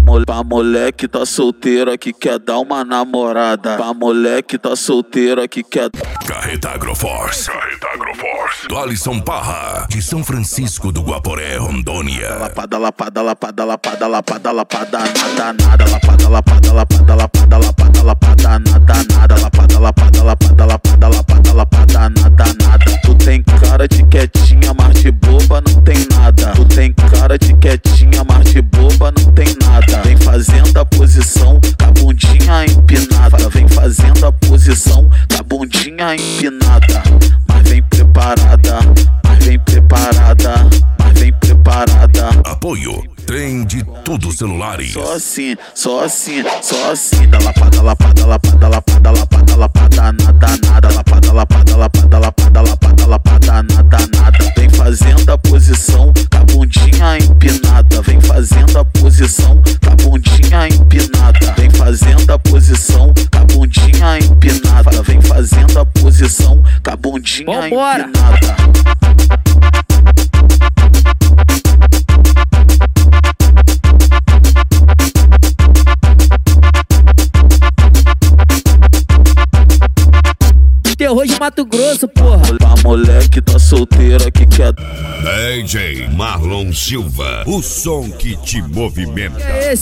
Pra moleque tá solteira que quer dar uma namorada. Pra moleque tá solteira que quer. Carreta Agroforce. Do Alisson Parra, de São Francisco do Guaporé, Rondônia. Lapada, lapada, lapada, lapada, lapada, lapada, nada, nada. Lapada, lapada, lapada, lapada, lapada, lapada, nada, nada. Lapada, lapada, lapada, lapada, lapada, lapada, nada, nada. Tu tem cara de quietinha, mas de boba não tem nada. Tu tem cara de quietinha, mas de boba não tem nada. Vem fazendo a posição com a bundinha empinada. Vem fazendo a posição com a bundinha empinada. Mas vem preparada, mas vem preparada, mas vem preparada. Apoio Trem de Tudo Celulares. Só assim, só assim, só assim. Da lapada, lapada, lapada, lapada, lapada, lapada, nada, nada. Lapada, lapada, lapada, lapada, lapada, lapada, nada, nada. Vem fazendo a posição com a bundinha empinada. Vem fazendo a posição com a bundinha empinada. Vem fazendo a posição com a bundinha empinada. Vem fazendo a posição com a bundinha empinada. Terror de Mato Grosso, porra. Pra moleque tá solteira que quer. DJ Marlon Silva, o som que te movimenta. É esse?